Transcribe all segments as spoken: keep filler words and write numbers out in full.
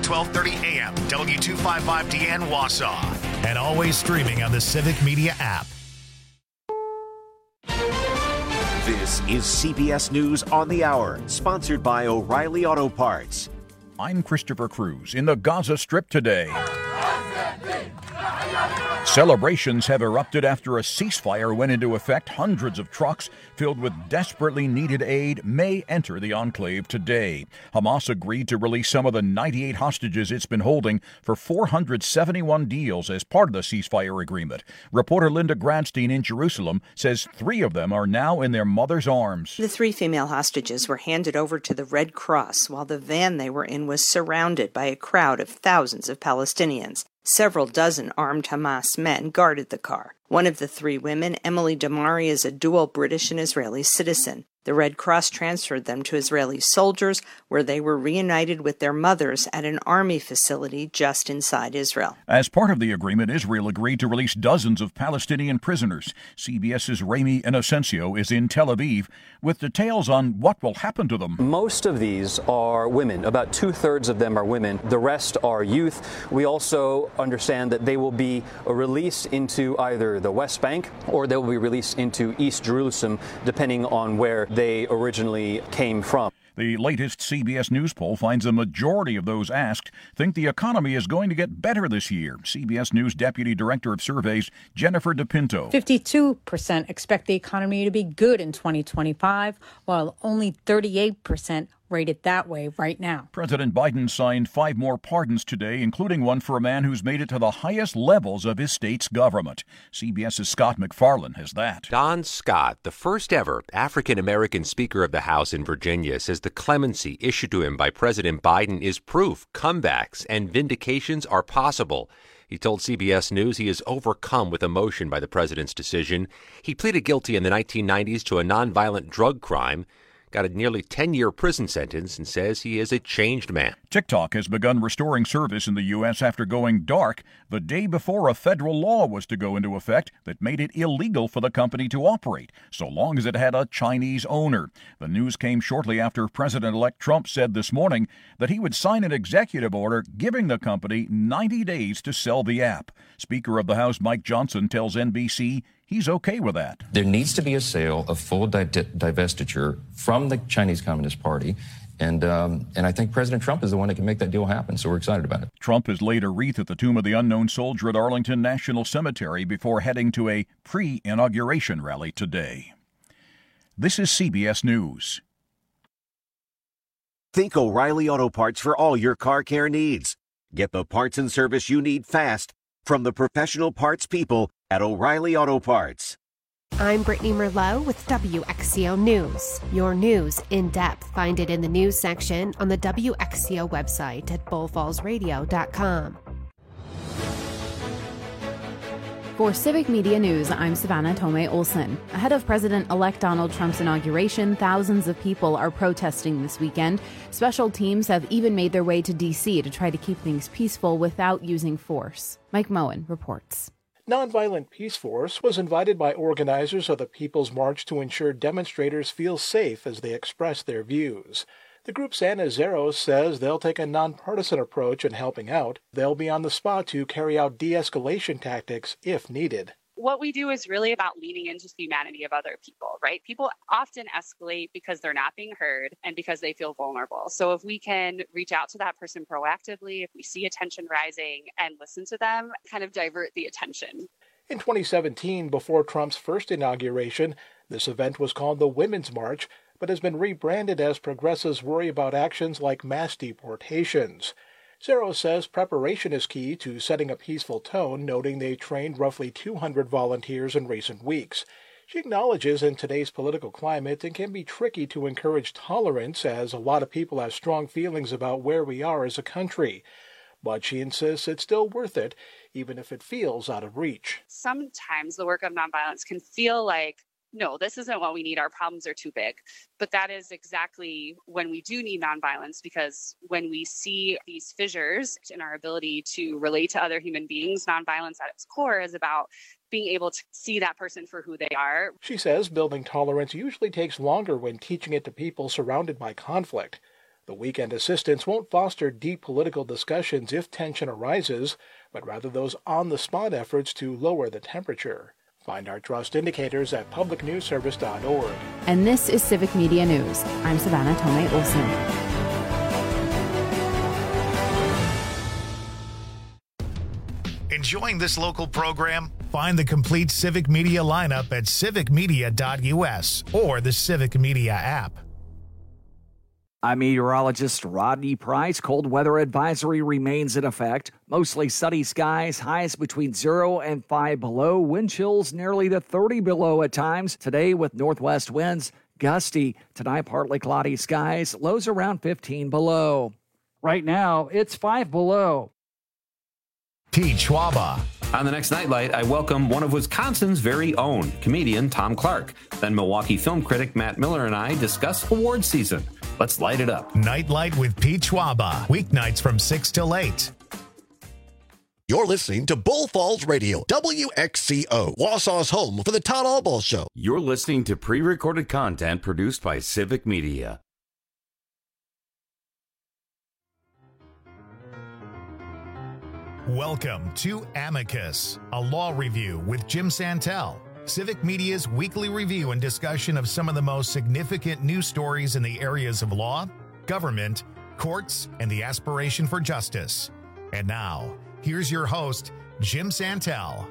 twelve thirty A M, W two fifty-five D N Wausau. And always streaming on the Civic Media app. This is C B S News on the Hour, sponsored by O'Reilly Auto Parts. I'm Christopher Cruz in the Gaza Strip today. Celebrations have erupted after a ceasefire went into effect. Hundreds of trucks filled with desperately needed aid may enter the enclave today. Hamas agreed to release some of the ninety-eight hostages it's been holding for four hundred seventy-one deals as part of the ceasefire agreement. Reporter Linda Gradstein in Jerusalem says three of them are now in their mother's arms. The three female hostages were handed over to the Red Cross while the van they were in was surrounded by a crowd of thousands of Palestinians. Several dozen armed Hamas men guarded the car. One of the three women, Emily Damari, is a dual British and Israeli citizen. The Red Cross transferred them to Israeli soldiers, where they were reunited with their mothers at an army facility just inside Israel. As part of the agreement, Israel agreed to release dozens of Palestinian prisoners. CBS's Rami Inocencio is in Tel Aviv with details on what will happen to them. Most of these are women. About two-thirds of them are women. The rest are youth. We also understand that they will be released into either the West Bank or they will be released into East Jerusalem, depending on where they originally came from. The latest C B S News poll finds a majority of those asked think the economy is going to get better this year. C B S News Deputy Director of Surveys, Jennifer DePinto. fifty-two percent expect the economy to be good in twenty twenty-five, while only thirty-eight percent rate it that way right now. President Biden signed five more pardons today, including one for a man who's made it to the highest levels of his state's government. CBS's Scott McFarlane has that. Don Scott, the first ever African-American Speaker of the House in Virginia, says the clemency issued to him by President Biden is proof comebacks and vindications are possible. He told C B S News he is overcome with emotion by the president's decision. He pleaded guilty in the nineteen nineties to a nonviolent drug crime, got a nearly ten-year prison sentence, and says he is a changed man. TikTok has begun restoring service in the U S after going dark the day before a federal law was to go into effect that made it illegal for the company to operate, so long as it had a Chinese owner. The news came shortly after President-elect Trump said this morning that he would sign an executive order giving the company ninety days to sell the app. Speaker of the House Mike Johnson tells N B C he's okay with that. There needs to be a sale of full di- divestiture from the Chinese Communist Party. And um, and I think President Trump is the one that can make that deal happen, so we're excited about it. Trump has laid a wreath at the tomb of the unknown soldier at Arlington National Cemetery before heading to a pre-inauguration rally today. This is C B S News. Think O'Reilly Auto Parts for all your car care needs. Get the parts and service you need fast from the professional parts people at O'Reilly Auto Parts. I'm Brittany Merlot with W X C O News. Your news in depth. Find it in the news section on the W X C O website at bull falls radio dot com. For Civic Media News, I'm Savannah Tomei Olson. Ahead of President-elect Donald Trump's inauguration, thousands of people are protesting this weekend. Special teams have even made their way to D C to try to keep things peaceful without using force. Mike Moen reports. Nonviolent Peace Force was invited by organizers of the People's March to ensure demonstrators feel safe as they express their views. The group's Anna Zeros says they'll take a nonpartisan approach in helping out. They'll be on the spot to carry out de-escalation tactics if needed. What we do is really about leaning into the humanity of other people, right? People often escalate because they're not being heard and because they feel vulnerable. So if we can reach out to that person proactively, if we see attention rising and listen to them, kind of divert the attention. In twenty seventeen, before Trump's first inauguration, this event was called the Women's March, but has been rebranded as progressives worry about actions like mass deportations. Zero says preparation is key to setting a peaceful tone, noting they trained roughly two hundred volunteers in recent weeks. She acknowledges in today's political climate it can be tricky to encourage tolerance, as a lot of people have strong feelings about where we are as a country. But she insists it's still worth it, even if it feels out of reach. Sometimes the work of nonviolence can feel like, no, this isn't what we need. Our problems are too big. But that is exactly when we do need nonviolence, because when we see these fissures in our ability to relate to other human beings, nonviolence at its core is about being able to see that person for who they are. She says building tolerance usually takes longer when teaching it to people surrounded by conflict. The weekend assistance won't foster deep political discussions if tension arises, but rather those on-the-spot efforts to lower the temperature. Find our trust indicators at public news service dot org. And this is Civic Media News. I'm Savannah Tomei Olson. Enjoying this local program? Find the complete Civic Media lineup at civic media dot u s or the Civic Media app. I'm meteorologist Rodney Price. Cold weather advisory remains in effect. Mostly sunny skies, highs between zero and five below. Wind chills nearly to thirty below at times. Today with northwest winds, gusty. Tonight partly cloudy skies, lows around fifteen below. Right now, it's five below. Pete Schwaba. On the next Nightlight, I welcome one of Wisconsin's very own, comedian Tom Clark. Then Milwaukee film critic Matt Miller and I discuss award season. Let's light it up. Nightlight with Pete Schwaba. Weeknights from six till eight. You're listening to Bull Falls Radio, W X C O, Wausau's home for the Todd Albaugh Show. You're listening to pre-recorded content produced by Civic Media. Welcome to Amicus, a law review with Jim Santel. Civic Media's weekly review and discussion of some of the most significant news stories in the areas of law, government, courts, and the aspiration for justice. And now, here's your host, Jim Santel.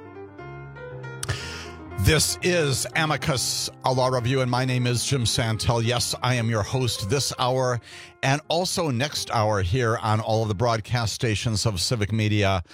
This is Amicus, a law review, and my name is Jim Santel. Yes, I am your host this hour and also next hour here on all of the broadcast stations of Civic Media.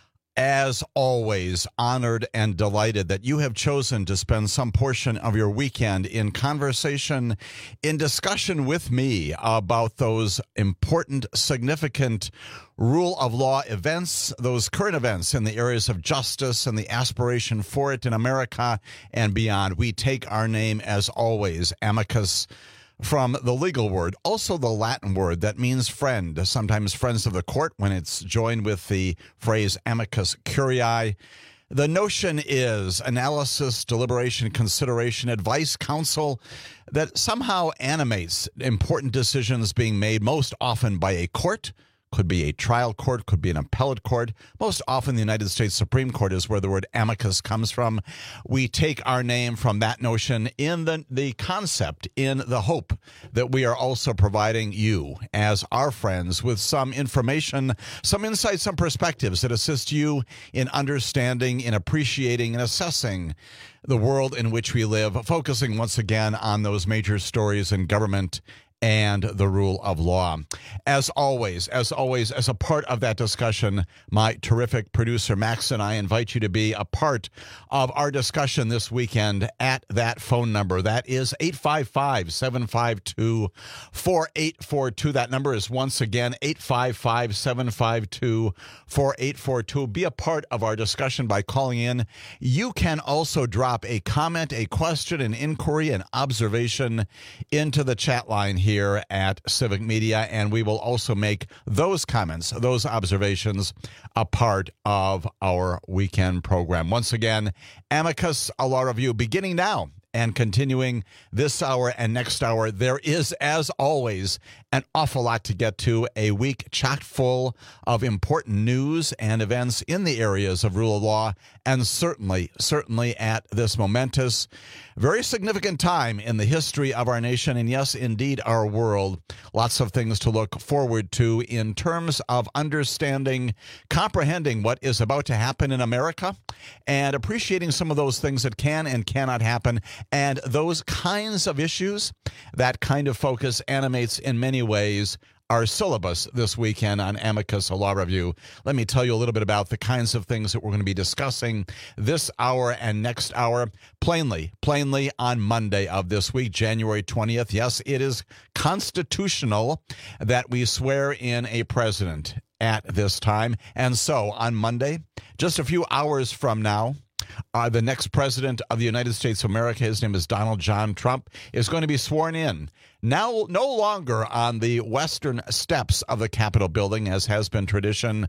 As always, honored and delighted that you have chosen to spend some portion of your weekend in conversation, in discussion with me about those important, significant rule of law events, those current events in the areas of justice and the aspiration for it in America and beyond. We take our name, as always, amicus, from the legal word, also the Latin word that means friend, sometimes friends of the court when it's joined with the phrase amicus curiae. The notion is analysis, deliberation, consideration, advice, counsel that somehow animates important decisions being made most often by a court. Could be a trial court, could be an appellate court. Most often the United States Supreme Court is where the word amicus comes from. We take our name from that notion in the, the concept, in the hope that we are also providing you as our friends with some information, some insights, some perspectives that assist you in understanding, in appreciating, and assessing the world in which we live, focusing once again on those major stories in government and the rule of law. As always, as always, as a part of that discussion, my terrific producer, Max, and I invite you to be a part of our discussion this weekend at that phone number. That is eight five five, seven five two, four eight four two. That number is once again eight five five, seven five two, four eight four two. Be a part of our discussion by calling in. You can also drop a comment, a question, an inquiry, an observation into the chat line here at Civic Media, and we will also make those comments, those observations, a part of our weekend program. Once again, Amicus, a law review beginning now and continuing this hour and next hour. There is, as always, an awful lot to get to, a week chock full of important news and events in the areas of rule of law, and certainly, certainly at this momentous, very significant time in the history of our nation, and yes, indeed, our world. Lots of things to look forward to in terms of understanding, comprehending what is about to happen in America, and appreciating some of those things that can and cannot happen, and those kinds of issues. That kind of focus animates in many ways our syllabus this weekend on Amicus, a law review. Let me tell you a little bit about the kinds of things that we're going to be discussing this hour and next hour. Plainly, plainly on Monday of this week, January twentieth. Yes, it is constitutional that we swear in a president at this time. And so on Monday, just a few hours from now, Uh, the next president of the United States of America, his name is Donald John Trump, is going to be sworn in. Now, no longer on the western steps of the Capitol building, as has been tradition.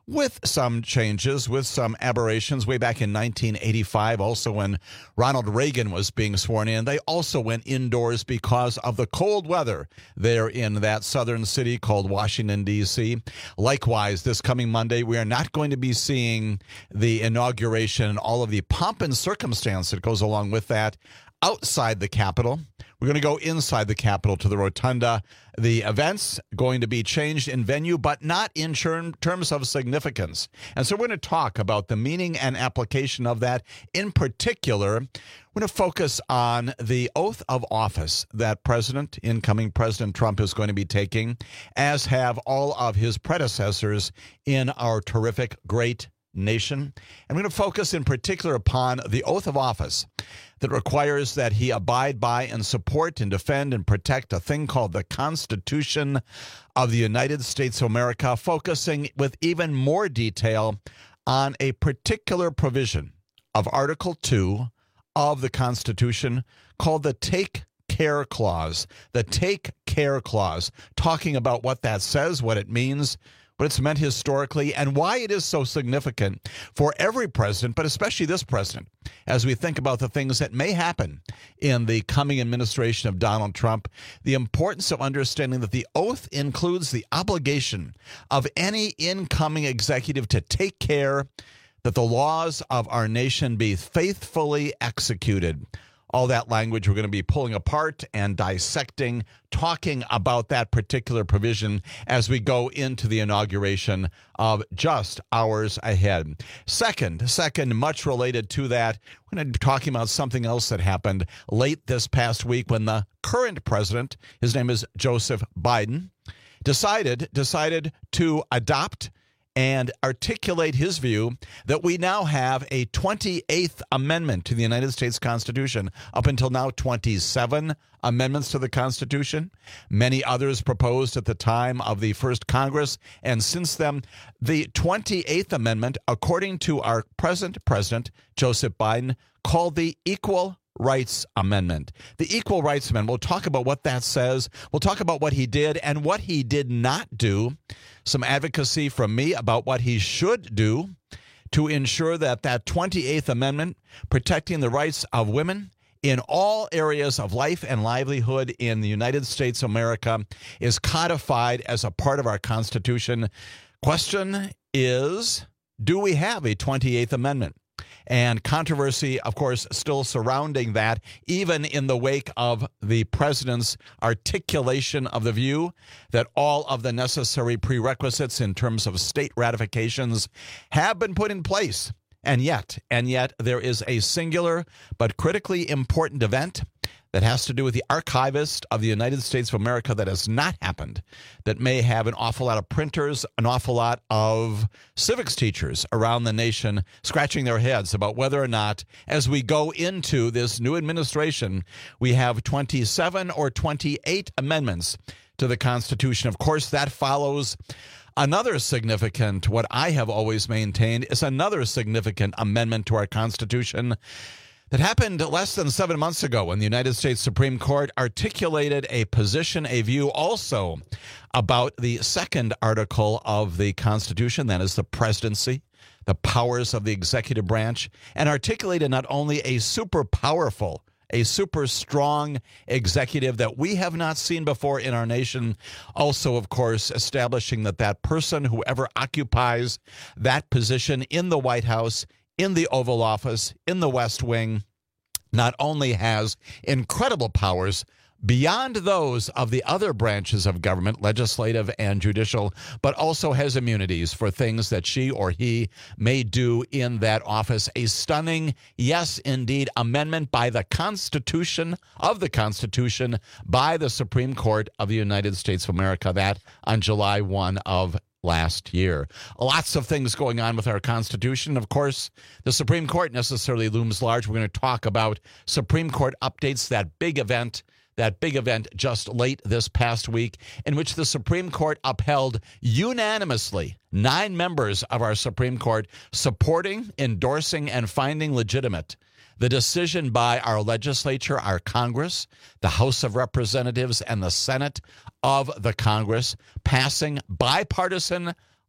with some changes, with some aberrations. Way back in nineteen eighty-five, also when Ronald Reagan was being sworn in, they also went indoors because of the cold weather there in that southern city called Washington, D C Likewise, this coming Monday, we are not going to be seeing the inauguration and all of the pomp and circumstance that goes along with that outside the Capitol. We're going to go inside the Capitol to the Rotunda. The event's going to be changed in venue, but not in terms of significance. And so we're going to talk about the meaning and application of that. In particular, we're going to focus on the oath of office that President, incoming President Trump, is going to be taking, as have all of his predecessors in our terrific, great nation. And we're going to focus in particular upon the oath of office that requires that he abide by and support and defend and protect a thing called the Constitution of the United States of America, focusing with even more detail on a particular provision of Article two of the Constitution called the Take Care Clause. The Take Care Clause, talking about what that says, what it means, what it's meant historically, and why it is so significant for every president, but especially this president, as we think about the things that may happen in the coming administration of Donald Trump. The importance of understanding that the oath includes the obligation of any incoming executive to take care that the laws of our nation be faithfully executed. All that language we're going to be pulling apart and dissecting, talking about that particular provision as we go into the inauguration of just hours ahead. Second, second, much related to that, we're going to be talking about something else that happened late this past week when the current president, his name is Joseph Biden, decided decided to adopt and articulate his view that we now have a twenty-eighth Amendment to the United States Constitution. Up until now, twenty-seven amendments to the Constitution. Many others proposed at the time of the first Congress. And since then, the twenty-eighth Amendment, according to our present president, Joseph Biden, called the Equal Rights Amendment. The Equal Rights Amendment, we'll talk about what that says. We'll talk about what he did and what he did not do. Some advocacy from me about what he should do to ensure that that twenty-eighth Amendment, protecting the rights of women in all areas of life and livelihood in the United States of America, is codified as a part of our Constitution. Question is, do we have a twenty-eighth Amendment? And controversy, of course, still surrounding that, even in the wake of the president's articulation of the view that all of the necessary prerequisites in terms of state ratifications have been put in place. And yet, and yet, there is a singular but critically important event that has to do with the archivist of the United States of America that has not happened, that may have an awful lot of printers, an awful lot of civics teachers around the nation scratching their heads about whether or not, as we go into this new administration, we have twenty-seven or twenty-eight amendments to the Constitution. Of course, that follows another significant, what I have always maintained, is another significant amendment to our Constitution that happened less than seven months ago when the United States Supreme Court articulated a position, a view also about the second article of the Constitution, that is the presidency, the powers of the executive branch, and articulated not only a super powerful, a super strong executive that we have not seen before in our nation, also, of course, establishing that that person, whoever occupies that position in the White House, in the Oval Office, in the West Wing, not only has incredible powers beyond those of the other branches of government, legislative and judicial, but also has immunities for things that she or he may do in that office. A stunning, yes, indeed, amendment by the Constitution of the Constitution by the Supreme Court of the United States of America, that on July first of last year. Lots of things going on with our Constitution. Of course, the Supreme Court necessarily looms large. We're going to talk about Supreme Court updates, that big event, that big event just late this past week, in which the Supreme Court upheld unanimously nine members of our Supreme Court supporting, endorsing, and finding legitimate the decision by our legislature, our Congress, the House of Representatives, and the Senate of the Congress, passing bipartisan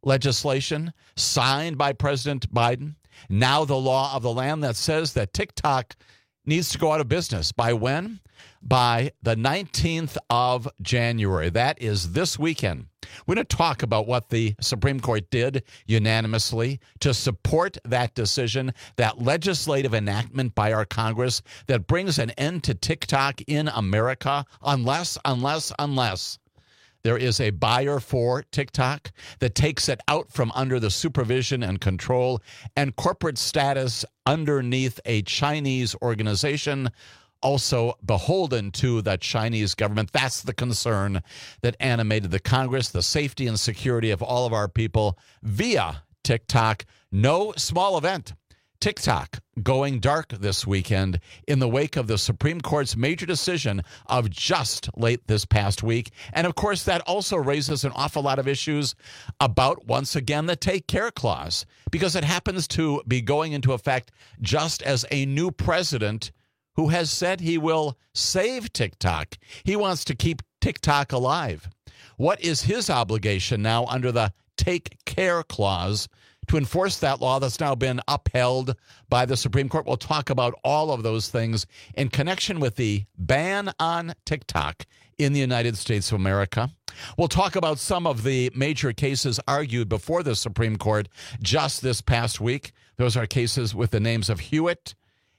legislation signed by President Biden, now the law of the land that says that TikTok needs to go out of business. By when? By the nineteenth of January. That is this weekend. We're going to talk about what the Supreme Court did unanimously to support that decision, that legislative enactment by our Congress that brings an end to TikTok in America, unless, unless, unless there is a buyer for TikTok that takes it out from under the supervision and control and corporate status underneath a Chinese organization, also beholden to the Chinese government. That's the concern that animated the Congress, the safety and security of all of our people via TikTok. No small event. TikTok going dark this weekend in the wake of the Supreme Court's major decision of just late this past week. And, of course, that also raises an awful lot of issues about, once again, the Take Care Clause, because it happens to be going into effect just as a new president who has said he will save TikTok. He wants to keep TikTok alive. What is his obligation now under the Take Care Clause to enforce that law that's now been upheld by the Supreme Court? We'll talk about all of those things in connection with the ban on TikTok in the United States of America. We'll talk about some of the major cases argued before the Supreme Court just this past week. Those are cases with the names of Hewitt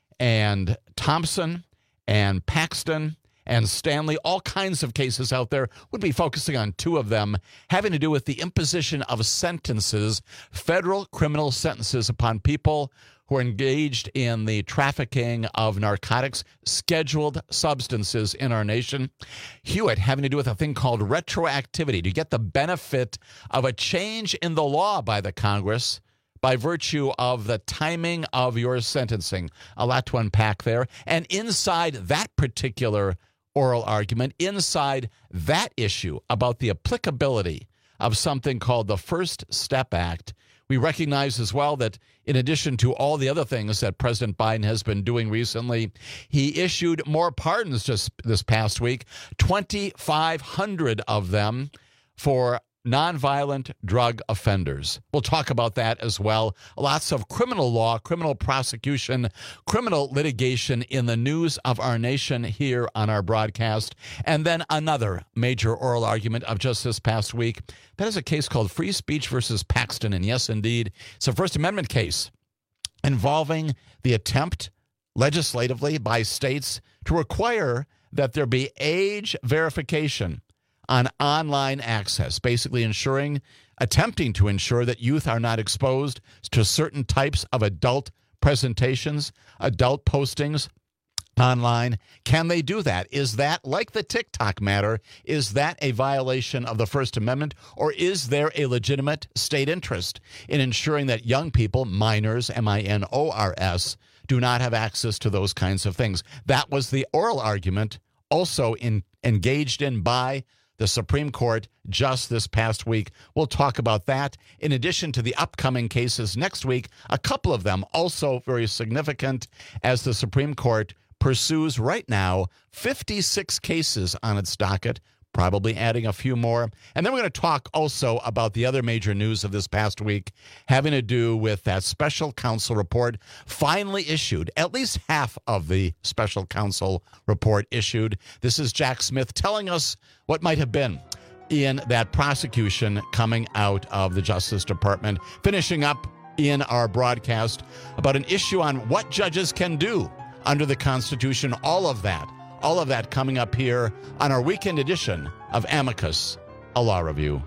and Thompson and Paxton and Stanley, all kinds of cases out there. We'll be focusing on two of them having to do with the imposition of sentences, federal criminal sentences upon people who are engaged in the trafficking of narcotics, scheduled substances in our nation. Hewitt having to do with a thing called retroactivity, to get the benefit of a change in the law by the Congress by virtue of the timing of your sentencing. A lot to unpack there. And inside that particular oral argument, inside that issue about the applicability of something called the First Step Act, we recognize as well that in addition to all the other things that President Biden has been doing recently, he issued more pardons just this past week, twenty-five hundred of them for nonviolent drug offenders. We'll talk about that as well. Lots of criminal law, criminal prosecution, criminal litigation in the news of our nation here on our broadcast. And then another major oral argument of just this past week. That is a case called Free Speech versus Paxton. And yes, indeed, it's a First Amendment case involving the attempt legislatively by states to require that there be age verification on online access, basically ensuring, attempting to ensure that youth are not exposed to certain types of adult presentations, adult postings online. Can they do that? Is that, like the TikTok matter, is that a violation of the First Amendment, or is there a legitimate state interest in ensuring that young people, minors, M I N O R S, do not have access to those kinds of things? That was the oral argument also in, engaged in by the Supreme Court just this past week. We'll talk about that. In addition to the upcoming cases next week, a couple of them also very significant as the Supreme Court pursues right now fifty-six cases on its docket, probably adding a few more. And then we're going to talk also about the other major news of this past week having to do with that special counsel report finally issued, at least half of the special counsel report issued. This is Jack Smith telling us what might have been in that prosecution coming out of the Justice Department, finishing up in our broadcast about an issue on what judges can do under the Constitution, all of that. All of that coming up here on our weekend edition of Amicus, a Law Review.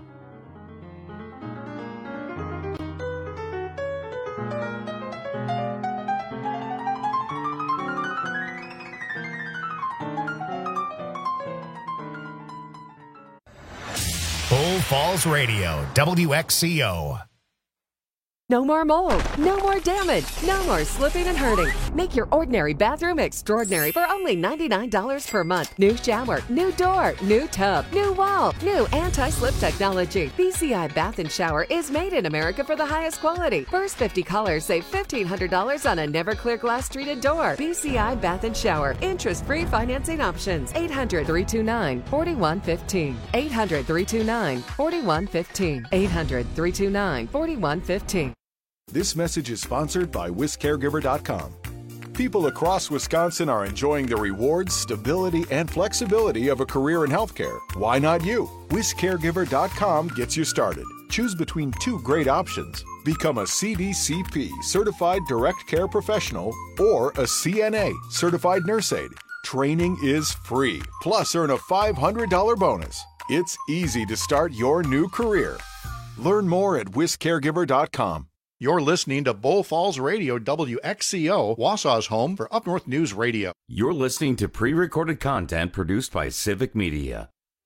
Bull Falls Radio, W X C O. No more mold, no more damage, no more slipping and hurting. Make your ordinary bathroom extraordinary for only ninety-nine dollars per month. New shower, new door, new tub, new wall, new anti-slip technology. B C I Bath and Shower is made in America for the highest quality. First fifty callers save fifteen hundred dollars on a never clear glass treated door. B C I Bath and Shower. Interest-free financing options. eight hundred, three two nine, four one one five. eight hundred, three two nine, four one one five. eight hundred, three two nine, four one one five. This message is sponsored by Wisc Caregiver dot com. People across Wisconsin are enjoying the rewards, stability, and flexibility of a career in healthcare. Why not you? Wisc Caregiver dot com gets you started. Choose between two great options. Become a C D C P, Certified Direct Care Professional, or a C N A, Certified Nurse Aide. Training is free, plus earn a five hundred dollars bonus. It's easy to start your new career. Learn more at Wisc Caregiver dot com. You're listening to Bull Falls Radio, W X C O, Wausau's home for Up North News Radio. You're listening to pre-recorded content produced by Civic Media.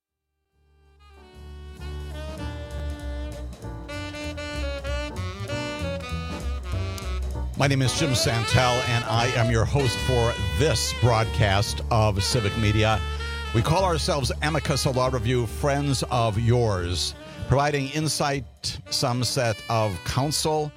My name is Jim Santel, and I am your host for this broadcast of Civic Media. We call ourselves Amicus, a law review, friends of yours, providing insight, some set of counsel,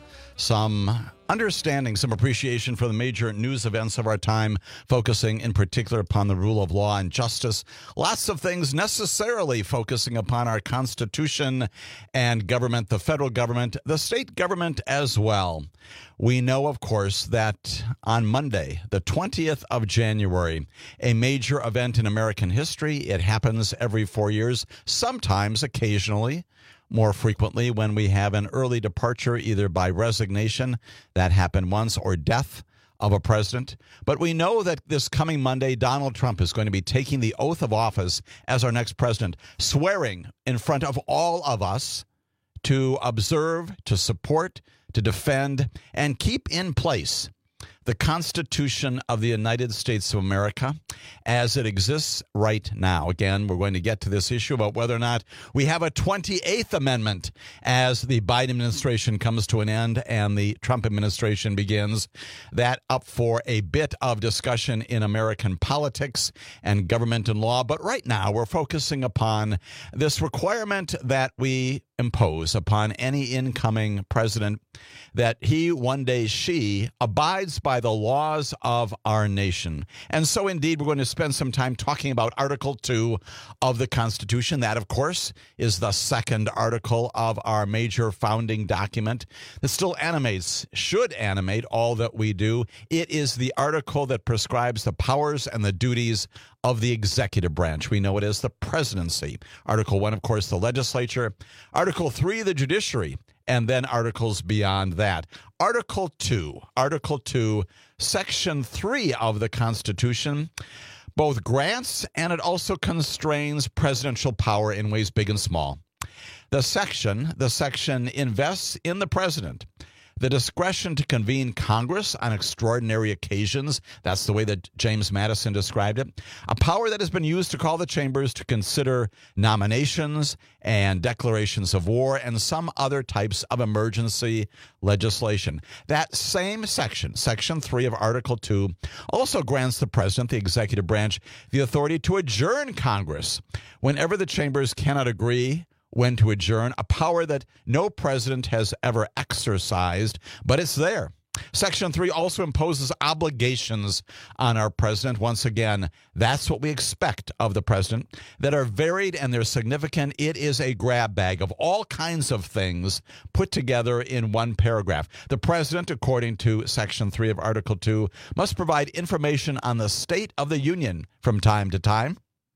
some understanding, some appreciation for the major news events of our time, focusing in particular upon the rule of law and justice. Lots of things necessarily focusing upon our Constitution and government, the federal government, the state government as well. We know, of course, that on Monday, the twentieth of January, a major event in American history. It happens every four years, sometimes, occasionally, more frequently when we have an early departure, either by resignation, that happened once, or death of a president. But we know that this coming Monday, Donald Trump is going to be taking the oath of office as our next president, swearing in front of all of us to observe, to support, to defend, and keep in place the Constitution of the United States of America as it exists right now. Again, we're going to get to this issue about whether or not we have a twenty-eighth Amendment as the Biden administration comes to an end and the Trump administration begins. That up for a bit of discussion in American politics and government and law. But right now, we're focusing upon this requirement that we impose upon any incoming president, that he, one day she, abides by the laws of our nation. And so indeed, we're going to spend some time talking about Article two of the Constitution. That, of course, is the second article of our major founding document that still animates, should animate all that we do. It is the article that prescribes the powers and the duties of the executive branch. We know it as the presidency. Article one, of course, the legislature. Article three, the judiciary. And then articles beyond that. Article two, Article two, Section three of the Constitution both grants and it also constrains presidential power in ways big and small. The section, the section invests in the president the discretion to convene Congress on extraordinary occasions. That's the way that James Madison described it. A power that has been used to call the chambers to consider nominations and declarations of war and some other types of emergency legislation. That same section, Section three of Article two, also grants the president, the executive branch, the authority to adjourn Congress whenever the chambers cannot agree when to adjourn, a power that no president has ever exercised, but it's there. Section three also imposes obligations on our president. Once again, that's what we expect of the president, that are varied and they're significant. It is a grab bag of all kinds of things put together in one paragraph. The president, according to Section three of Article two, must provide information on the state of the union from time to time.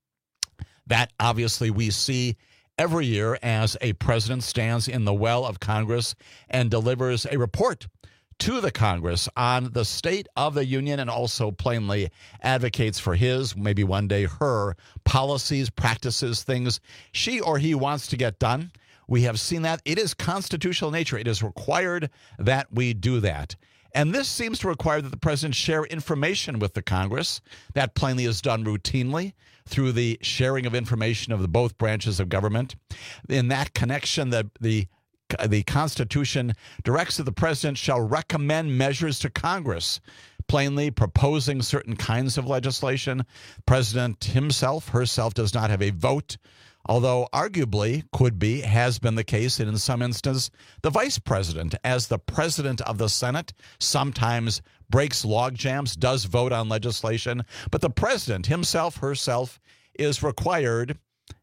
That, obviously, we see every year as a president stands in the well of Congress and delivers a report to the Congress on the state of the union, and also plainly advocates for his, maybe one day her, policies, practices, things she or he wants to get done. We have seen that. It is constitutional nature. It is required that we do that. And this seems to require that the president share information with the Congress. That plainly is done routinely through the sharing of information of the both branches of government. In that connection, the, the the Constitution directs that the president shall recommend measures to Congress, plainly proposing certain kinds of legislation. President himself, herself, does not have a vote, although arguably could be, has been the case, and in some instances, the vice president, as the president of the Senate, sometimes breaks log jams, does vote on legislation. But the president himself, herself, is required,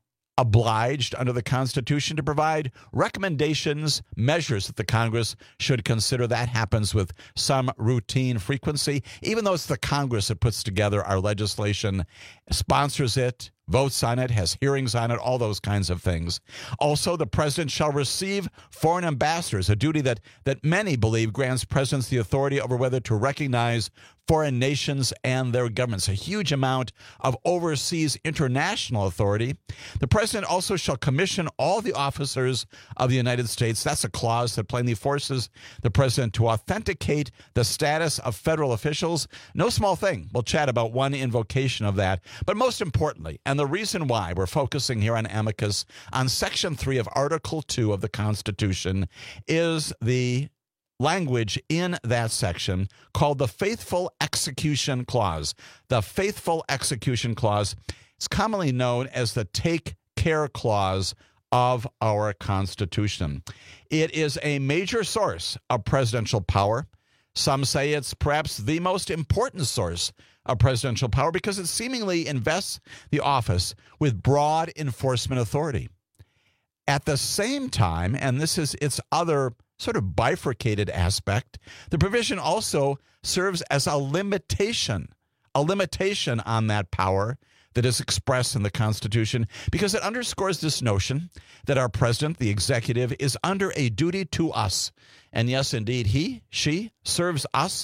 obliged under the Constitution to provide recommendations, measures that the Congress should consider. That happens with some routine frequency, even though it's the Congress that puts together our legislation, sponsors it, votes on it, has hearings on it, all those kinds of things. Also, the president shall receive foreign ambassadors, a duty that, that many believe grants presidents the authority over whether to recognize foreign nations and their governments, a huge amount of overseas international authority. The president also shall commission all the officers of the United States. That's a clause that plainly forces the president to authenticate the status of federal officials. No small thing. We'll chat about one invocation of that. But most importantly, and the reason why we're focusing here on Amicus on Section three of Article two of the Constitution, is the language in that section called the Faithful Execution Clause. The Faithful Execution Clause is commonly known as the Take Care Clause of our Constitution. It is a major source of presidential power. Some say it's perhaps the most important source of presidential power because it seemingly invests the office with broad enforcement authority. At the same time, and this is its other sort of bifurcated aspect, the provision also serves as a limitation, a limitation on that power that is expressed in the Constitution, because it underscores this notion that our president, the executive, is under a duty to us. And yes, indeed, he, she serves us.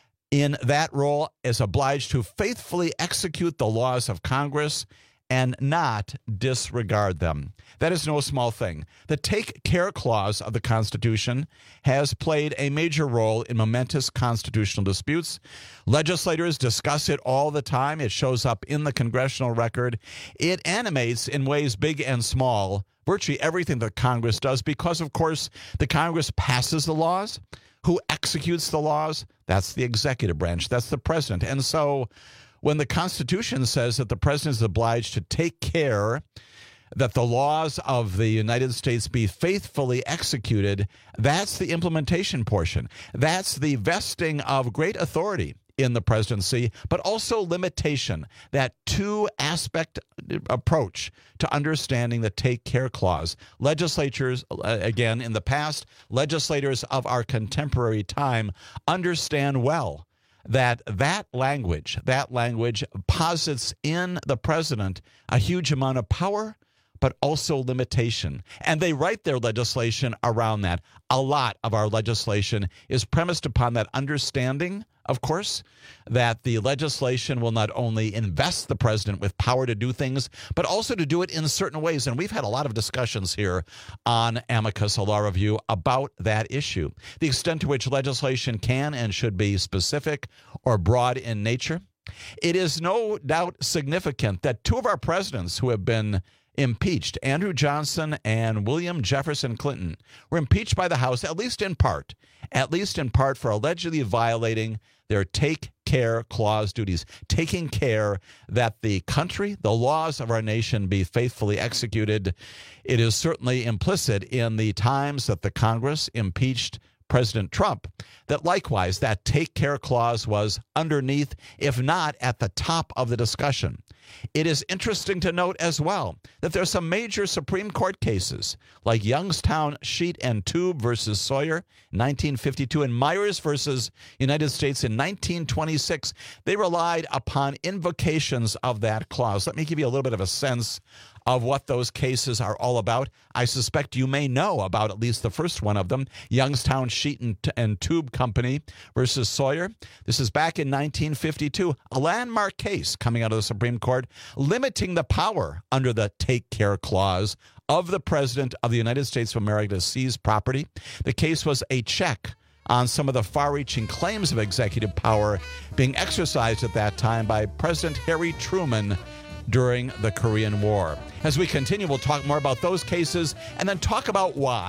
In that role, is obliged to faithfully execute the laws of Congress and not disregard them. That is no small thing. The Take Care Clause of the Constitution has played a major role in momentous constitutional disputes. Legislators discuss it all the time. It shows up in the congressional record. It animates in ways big and small virtually everything that Congress does because, of course, the Congress passes the laws. Who executes the laws? That's the executive branch. That's the president. And so when the Constitution says that the president is obliged to take care that the laws of the United States be faithfully executed, that's the implementation portion. That's the vesting of great authority in the presidency, but also limitation, that two-aspect approach to understanding the Take Care Clause. Legislatures, again, in the past, legislators of our contemporary time understand well that that language, that language posits in the president a huge amount of power, but also limitation. And they write their legislation around that. A lot of our legislation is premised upon that understanding, of course, that the legislation will not only invest the president with power to do things, but also to do it in certain ways. And we've had a lot of discussions here on Amicus, a law review, about that issue. The extent to which legislation can and should be specific or broad in nature. It is no doubt significant that two of our presidents who have been impeached, Andrew Johnson and William Jefferson Clinton, were impeached by the House, at least in part, at least in part for allegedly violating their Take Care Clause duties, taking care that the country, the laws of our nation be faithfully executed. It is certainly implicit in the times that the Congress impeached President Trump that likewise that Take Care Clause was underneath, if not at the top of the discussion. It is interesting to note as well that there are some major Supreme Court cases like Youngstown Sheet and Tube versus Sawyer, nineteen fifty-two, and Myers versus United States in nineteen twenty-six. They relied upon invocations of that clause. Let me give you a little bit of a sense of what those cases are all about. I suspect you may know about at least the first one of them, Youngstown Sheet and, and Tube Company versus Sawyer. This is back in nineteen fifty-two, a landmark case coming out of the Supreme Court limiting the power under the Take Care Clause of the President of the United States of America to seize property. The case was a check on some of the far-reaching claims of executive power being exercised at that time by President Harry Truman during the Korean War. As we continue, we'll talk more about those cases and then talk about why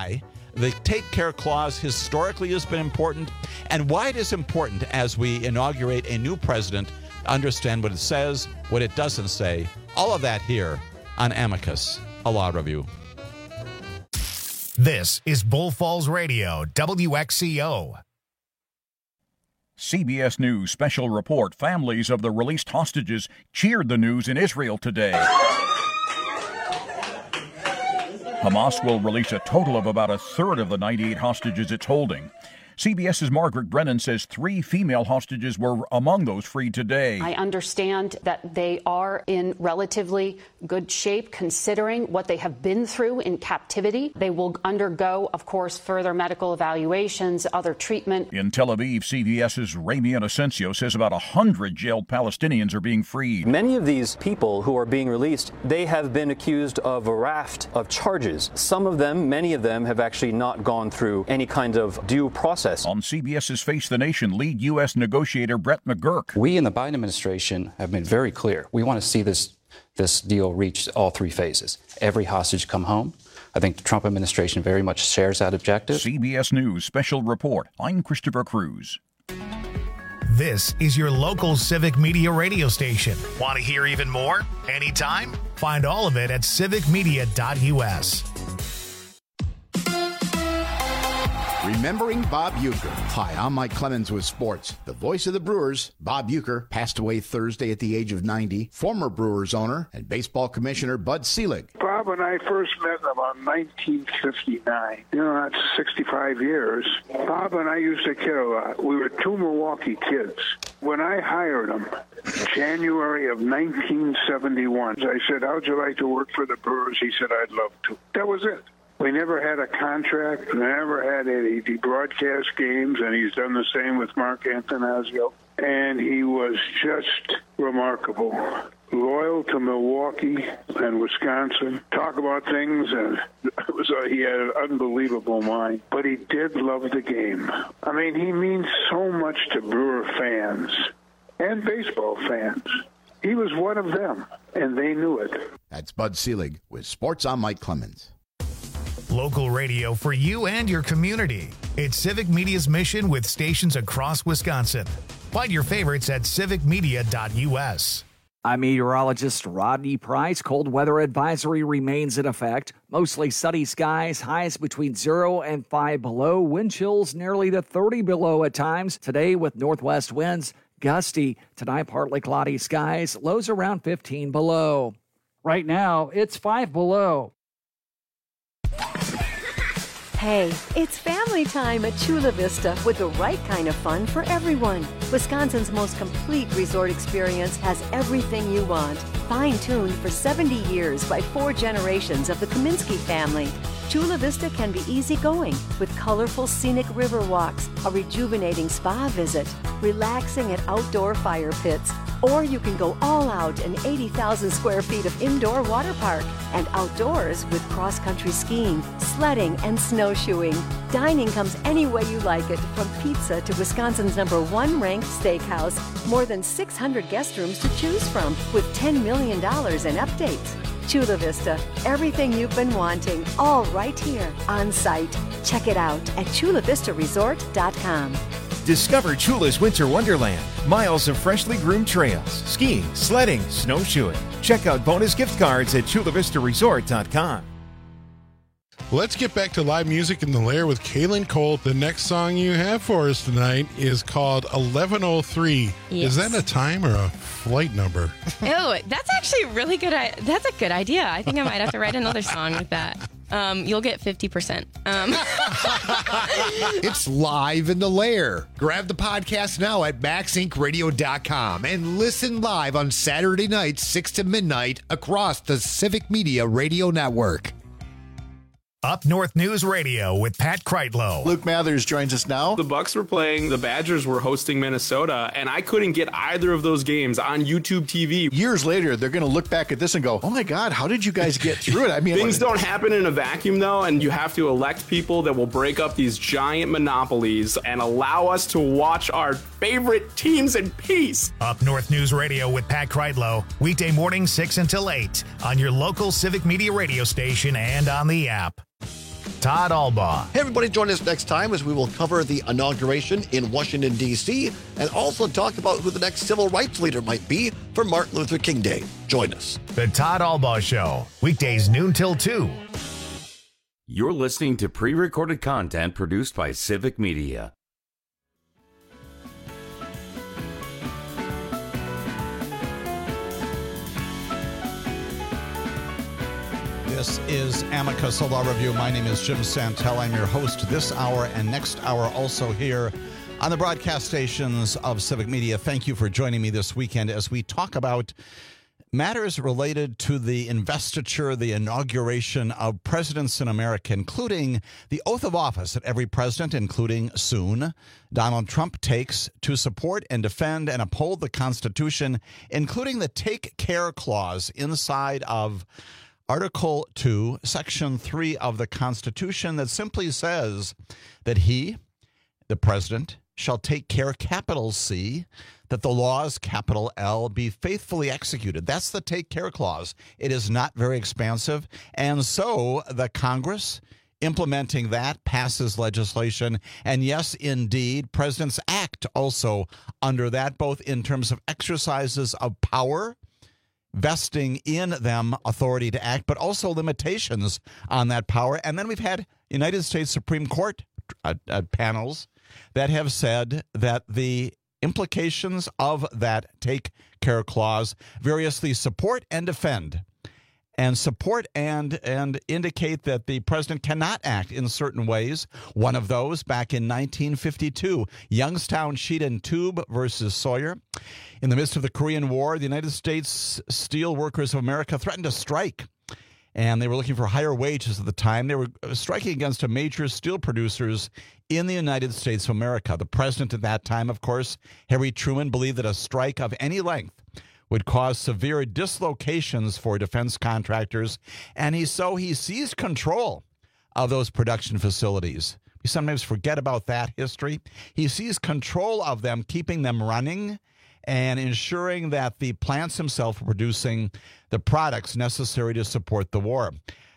The Take Care Clause historically has been important, and why it is important as we inaugurate a new president, understand what it says, what it doesn't say. All of that here on Amicus, a law review. This is Bull Falls Radio, W X C O. C B S News special report. Families of the released hostages cheered the news in Israel today. Hamas will release a total of about a third of the ninety-eight hostages it's holding. CBS's Margaret Brennan says three female hostages were among those freed today. I understand that they are in relatively good shape considering what they have been through in captivity. They will undergo, of course, further medical evaluations, other treatment. In Tel Aviv, CBS's Rami Inocencio says about one hundred jailed Palestinians are being freed. Many of these people who are being released, they have been accused of a raft of charges. Some of them, many of them, have actually not gone through any kind of due process. On CBS's Face the Nation, lead U S negotiator Brett McGurk. We in the Biden administration have been very clear. We want to see this this deal reach all three phases. Every hostage come home. I think the Trump administration very much shares that objective. C B S News Special Report. I'm Christopher Cruz. This is your local Civic Media radio station. Want to hear even more? Anytime? Find all of it at civic media dot U S. Remembering Bob Uecker. Hi, I'm Mike Clemens with sports. The voice of the Brewers, Bob Uecker, passed away Thursday at the age of ninety. Former Brewers owner and baseball commissioner Bud Selig. Bob and I first met in about nineteen fifty-nine. You know, that's sixty-five years. Bob and I used to kid a lot. We were two Milwaukee kids. When I hired him, January of nineteen seventy-one, I said, how'd you like to work for the Brewers? He said, I'd love to. That was it. We never had a contract, never had any broadcast games, and he's done the same with Mark Antanasio. And he was just remarkable. Loyal to Milwaukee and Wisconsin. Talk about things, and it was a, he had an unbelievable mind. But he did love the game. I mean, he means so much to Brewer fans and baseball fans. He was one of them, and they knew it. That's Bud Selig with Sports. I'm Mike Clemens. Local radio for you and your community. It's Civic Media's mission with stations across Wisconsin. Find your favorites at civic media dot U S. I'm meteorologist Rodney Price. Cold weather advisory remains in effect. Mostly sunny skies, highs between zero and five below. Wind chills nearly to thirty below at times. Today with northwest winds, gusty. Tonight partly cloudy skies, lows around fifteen below. Right now, it's five below. Hey, it's family time at Chula Vista with the right kind of fun for everyone. Wisconsin's most complete resort experience has everything you want. Fine-tuned for seventy years by four generations of the Kaminsky family. Chula Vista can be easygoing with colorful scenic river walks, a rejuvenating spa visit, relaxing at outdoor fire pits, or you can go all out in eighty thousand square feet of indoor water park and outdoors with cross-country skiing, sledding, and snowshoeing. Dining comes any way you like it, from pizza to Wisconsin's number one ranked steakhouse. More than six hundred guest rooms to choose from with ten million dollars in updates. Chula Vista, everything you've been wanting, all right here on site. Check it out at chula vista resort dot com. Discover Chula's Winter Wonderland. Miles of freshly groomed trails, skiing, sledding, snowshoeing. Check out bonus gift cards at chula vista resort dot com. Let's get back to live music in the Lair with Kaylin Cole. The next song you have for us tonight is called eleven oh three. Yes. Is that a time or a flight number? Oh, that's actually really good. That's a good idea. I think I might have to write another song with that. Um, you'll get fifty percent. Um. It's live in the Lair. Grab the podcast now at max inc radio dot com and listen live on Saturday nights, six to midnight, across the Civic Media Radio Network. Up North News Radio with Pat Kreitlow. Luke Mathers joins us now. The Bucks were playing, the Badgers were hosting Minnesota, and I couldn't get either of those games on YouTube T V. Years later, they're going to look back at this and go, oh my God, how did you guys get through it? I mean, things don't happen in a vacuum, though, and you have to elect people that will break up these giant monopolies and allow us to watch our favorite teams in peace. Up North News Radio with Pat Kreitlow, weekday morning six until eight on your local Civic Media radio station and on the app. Todd Albaugh. Hey, everybody, join us next time as we will cover the inauguration in Washington, D C, and also talk about who the next civil rights leader might be for Martin Luther King Day. Join us. The Todd Albaugh Show, weekdays noon till two. You're listening to pre-recorded content produced by Civic Media. This is Amicus, a law review. My name is Jim Santel. I'm your host this hour and next hour, also here on the broadcast stations of Civic Media. Thank you for joining me this weekend as we talk about matters related to the investiture, the inauguration of presidents in America, including the oath of office that every president, including soon, Donald Trump, takes to support and defend and uphold the Constitution, including the Take Care Clause inside of Article two, Section three of the Constitution that simply says that he, the president, shall take care, capital C, that the laws, capital L, be faithfully executed. That's the Take Care Clause. It is not very expansive. And so the Congress, implementing that, passes legislation. And yes, indeed, presidents act also under that, both in terms of exercises of power, vesting in them authority to act, but also limitations on that power. And then we've had United States Supreme Court uh, uh, panels that have said that the implications of that Take Care Clause variously support and defend, and support and and indicate that the president cannot act in certain ways. One of those back in nineteen fifty-two, Youngstown Sheet and Tube versus Sawyer. In the midst of the Korean War, the United States Steel Workers of America threatened to strike, and they were looking for higher wages at the time. They were striking against a major steel producers in the United States of America. The president at that time, of course, Harry Truman, believed that a strike of any length would cause severe dislocations for defense contractors, and he so he seized control of those production facilities. We sometimes forget about that history. He seized control of them, keeping them running and ensuring that the plants themselves were producing the products necessary to support the war.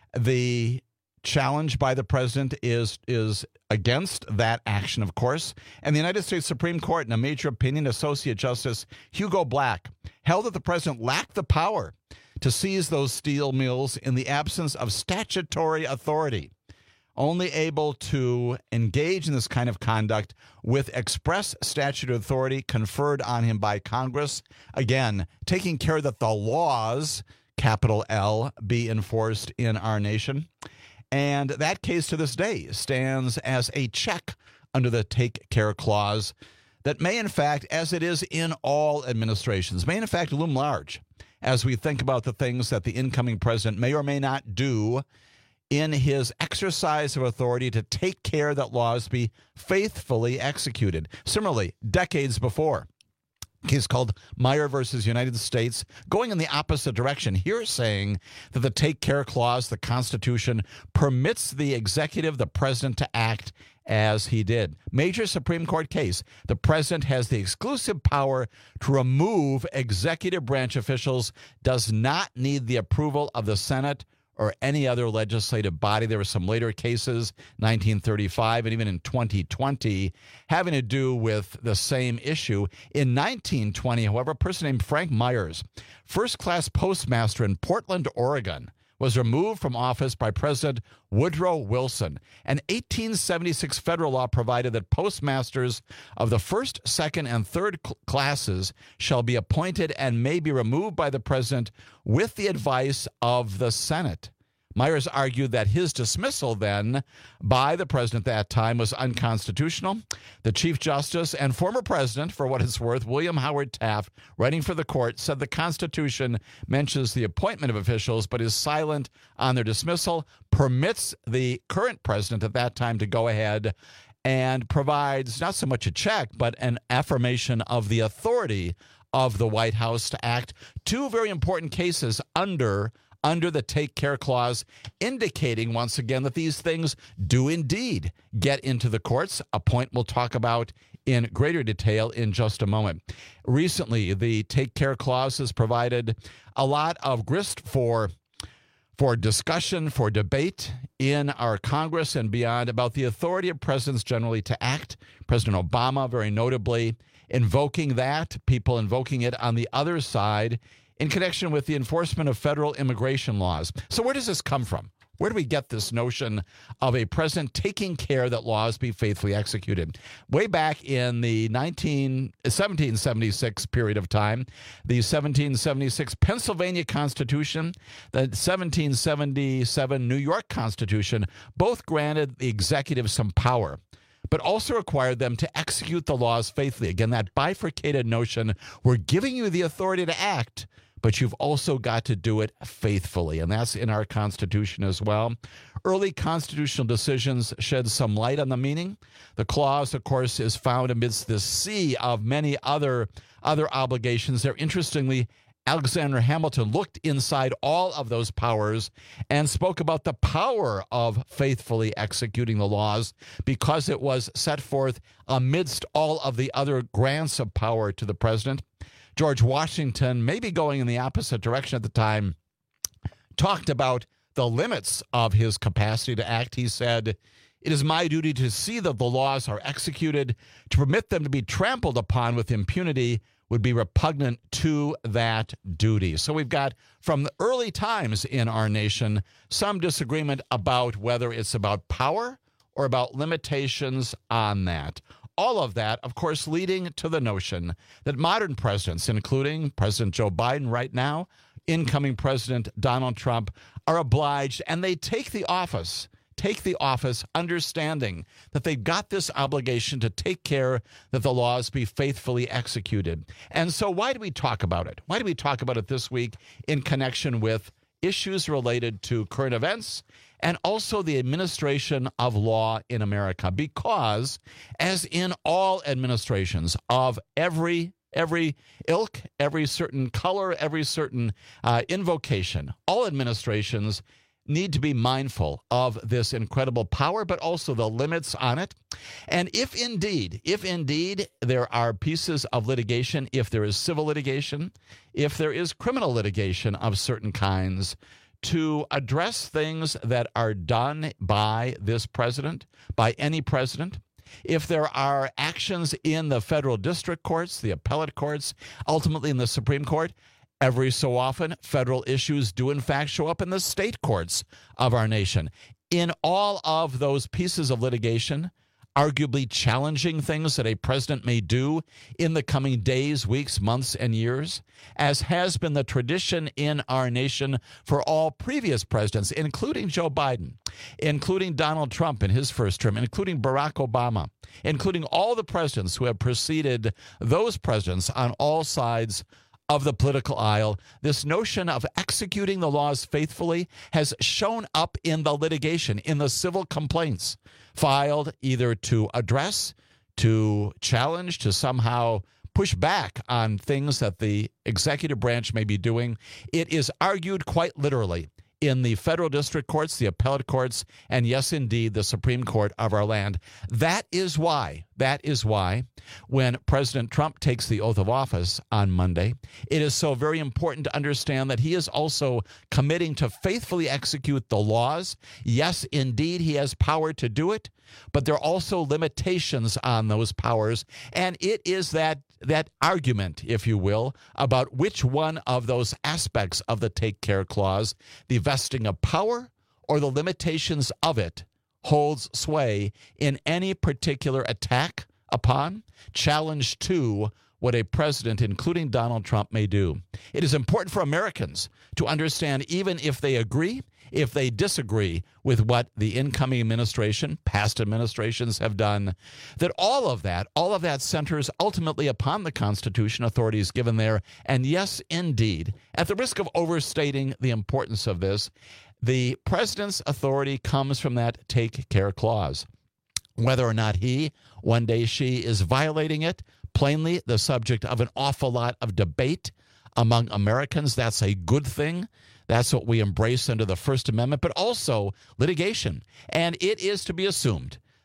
The challenge by the president is is against that action, of course. And the United States Supreme Court, in a major opinion, Associate Justice Hugo Black held that the president lacked the power to seize those steel mills in the absence of statutory authority, only able to engage in this kind of conduct with express statutory authority conferred on him by Congress. Again, taking care that the laws, capital L, be enforced in our nation. And that case to this day stands as a check under the Take Care Clause that may, in fact, as it is in all administrations, may, in fact, loom large as we think about the things that the incoming president may or may not do in his exercise of authority to take care that laws be faithfully executed. Similarly, decades before, a case called Meyer versus United States, going in the opposite direction, here saying that the Take Care Clause, the Constitution, permits the executive, the president, to act as he did. Major Supreme Court case. The president has the exclusive power to remove executive branch officials, does not need the approval of the Senate or any other legislative body. There were some later cases, nineteen thirty-five and even in twenty twenty, having to do with the same issue. In nineteen twenty, however, a person named Frank Myers, first-class postmaster in Portland, Oregon, was removed from office by President Woodrow Wilson. An eighteen seventy-six federal law provided that postmasters of the first, second, and third cl- classes shall be appointed and may be removed by the president with the advice of the Senate. Myers argued that his dismissal then by the president at that time was unconstitutional. The Chief Justice and former president, for what it's worth, William Howard Taft, writing for the court, said the Constitution mentions the appointment of officials but is silent on their dismissal, permits the current president at that time to go ahead and provides not so much a check but an affirmation of the authority of the White House to act. Two very important cases under under the Take Care Clause, indicating once again that these things do indeed get into the courts, a point we'll talk about in greater detail in just a moment. Recently, the Take Care Clause has provided a lot of grist for for discussion, for debate in our Congress and beyond about the authority of presidents generally to act. President Obama, very notably, invoking that, people invoking it on the other side in connection with the enforcement of federal immigration laws. So where does this come from? Where do we get this notion of a president taking care that laws be faithfully executed? Way back in the seventeen seventy-six period of time, the seventeen seventy-six Pennsylvania Constitution, the seventeen seventy-seven New York Constitution, both granted the executive some power, but also required them to execute the laws faithfully. Again, that bifurcated notion, we're giving you the authority to act, but you've also got to do it faithfully, and that's in our Constitution as well. Early constitutional decisions shed some light on the meaning. The clause, of course, is found amidst this sea of many other, other obligations there. Interestingly, Alexander Hamilton looked inside all of those powers and spoke about the power of faithfully executing the laws because it was set forth amidst all of the other grants of power to the president. George Washington, maybe going in the opposite direction at the time, talked about the limits of his capacity to act. He said, "It is my duty to see that the laws are executed. To permit them to be trampled upon with impunity would be repugnant to that duty." So we've got, from the early times in our nation, some disagreement about whether it's about power or about limitations on that. All of that, of course, leading to the notion that modern presidents, including President Joe Biden right now, incoming President Donald Trump, are obliged, and they take the office, take the office understanding that they've got this obligation to take care that the laws be faithfully executed. And so why do we talk about it? Why do we talk about it this week in connection with issues related to current events and also the administration of law in America? Because, as in all administrations of every every ilk, every certain color, every certain uh, invocation, all administrations need to be mindful of this incredible power, but also the limits on it. And if indeed, if indeed there are pieces of litigation, if there is civil litigation, if there is criminal litigation of certain kinds, to address things that are done by this president, by any president, if there are actions in the federal district courts, the appellate courts, ultimately in the Supreme Court, every so often, federal issues do in fact show up in the state courts of our nation. In all of those pieces of litigation, arguably challenging things that a president may do in the coming days, weeks, months, and years, as has been the tradition in our nation for all previous presidents, including Joe Biden, including Donald Trump in his first term, including Barack Obama, including all the presidents who have preceded those presidents on all sides of the political aisle. This notion of executing the laws faithfully has shown up in the litigation, in the civil complaints filed either to address, to challenge, to somehow push back on things that the executive branch may be doing. It is argued quite literally in the federal district courts, the appellate courts, and yes, indeed, the Supreme Court of our land. That is why, that is why, when President Trump takes the oath of office on Monday, it is so very important to understand that he is also committing to faithfully execute the laws. Yes, indeed, he has power to do it, but there are also limitations on those powers, and it is that that argument, if you will, about which one of those aspects of the Take Care Clause, the vesting of power or the limitations of it, holds sway in any particular attack upon, challenge to what a president, including Donald Trump, may do. It is important for Americans to understand, even if they agree, if they disagree with what the incoming administration, past administrations have done, that all of that, all of that centers ultimately upon the Constitution, authorities given there. And yes, indeed, at the risk of overstating the importance of this, the president's authority comes from that Take Care Clause. Whether or not he, one day she, is violating it, plainly the subject of an awful lot of debate among Americans. That's a good thing. That's what we embrace under the First Amendment, but also litigation. And it is to be assumed